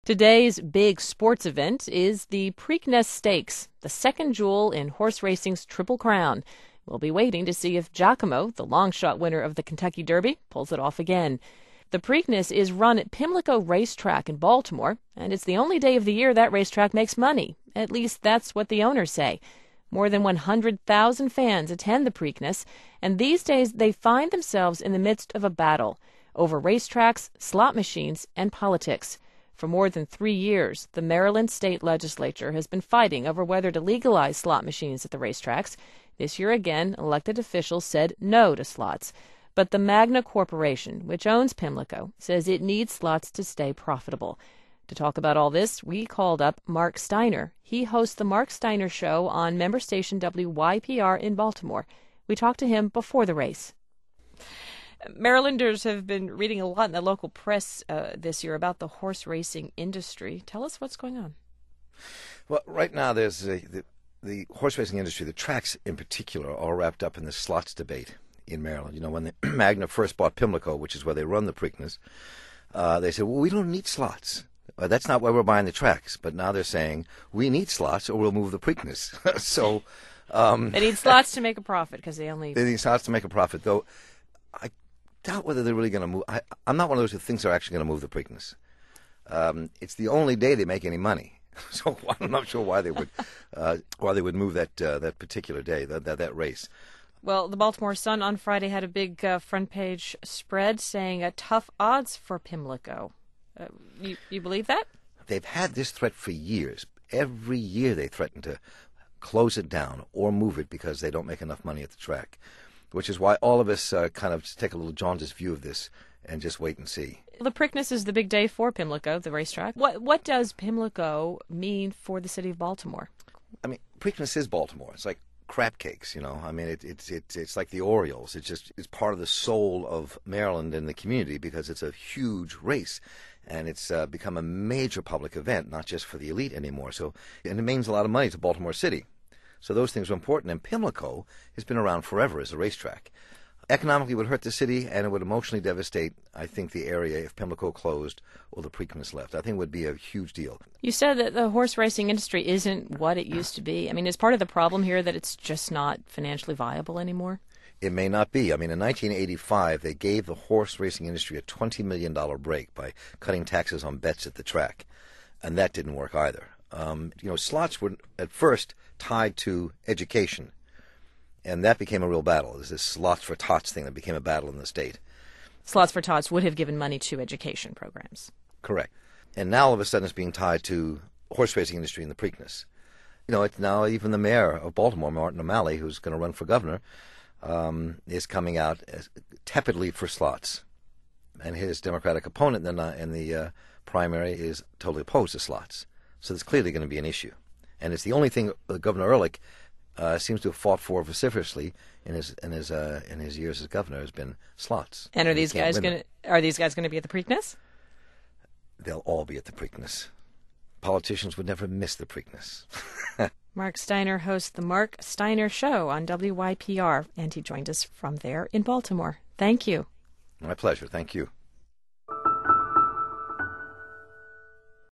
Today's big sports event is the Preakness Stakes, the second jewel in horse racing's Triple Crown. We'll be waiting to see if Giacomo, the long-shot winner of the Kentucky Derby, pulls it off again. The Preakness is run at Pimlico Racetrack in Baltimore, and it's the only day of the year that racetrack makes money. At least that's what the owners say. More than 100,000 fans attend the Preakness, and these days they find themselves in the midst of a battle over racetracks, slot machines, and politics. For more than 3 years, the Maryland state legislature has been fighting over whether to legalize slot machines at the racetracks. This year again, elected officials said no to slots. But the Magna Corporation, which owns Pimlico, says it needs slots to stay profitable. To talk about all this, we called up Mark Steiner. He hosts the Mark Steiner Show on member station WYPR in Baltimore. We talked to him before the race. Marylanders have been reading a lot in the local press this year about the horse racing industry. Tell us what's going on. Well, right now there's the horse racing industry, the tracks in particular, are all wrapped up in the slots debate in Maryland. You know, when the Magna first bought Pimlico, which is where they run the Preakness, they said, well, we don't need slots. That's not why we're buying the tracks. But now they're saying, we need slots or we'll move the Preakness. So they need slots to make a profit because they need slots to make a profit, though. I doubt whether they're really going to move. I'm not one of those who thinks they're actually going to move the Preakness. It's the only day they make any money, so I'm not sure why they would move that particular day, that race. Well, the Baltimore Sun on Friday had a big front page spread saying tough odds for Pimlico. You believe that? They've had this threat for years. Every year they threaten to close it down or move it because they don't make enough money at the track, which is why all of us kind of take a little jaundiced view of this and just wait and see. The Preakness is the big day for Pimlico, the racetrack. What does Pimlico mean for the city of Baltimore? I mean, Preakness is Baltimore. It's like crab cakes, you know. I mean, it's like the Orioles. It's part of the soul of Maryland and the community because it's a huge race, and it's become a major public event, not just for the elite anymore. And it means a lot of money to Baltimore City. So those things are important. And Pimlico has been around forever as a racetrack. Economically, it would hurt the city, and it would emotionally devastate, I think, the area if Pimlico closed or the Preakness left. I think it would be a huge deal. You said that the horse racing industry isn't what it used to be. I mean, is part of the problem here that it's just not financially viable anymore? It may not be. I mean, in 1985, they gave the horse racing industry a $20 million break by cutting taxes on bets at the track, and that didn't work either. Slots were at first tied to education, and that became a real battle. There's this slots for tots thing that became a battle in the state. Slots for tots would have given money to education programs. Correct. And now all of a sudden it's being tied to horse racing industry and the Preakness. You know, it's now even the mayor of Baltimore, Martin O'Malley, who's going to run for governor, is coming out tepidly for slots. And his Democratic opponent in the primary is totally opposed to slots. So there's clearly going to be an issue. And it's the only thing Governor Ehrlich seems to have fought for vociferously in his years as governor has been slots. And are these guys going to be at the Preakness? They'll all be at the Preakness. Politicians would never miss the Preakness. Mark Steiner hosts the Mark Steiner Show on WYPR, and he joined us from there in Baltimore. Thank you. My pleasure. Thank you.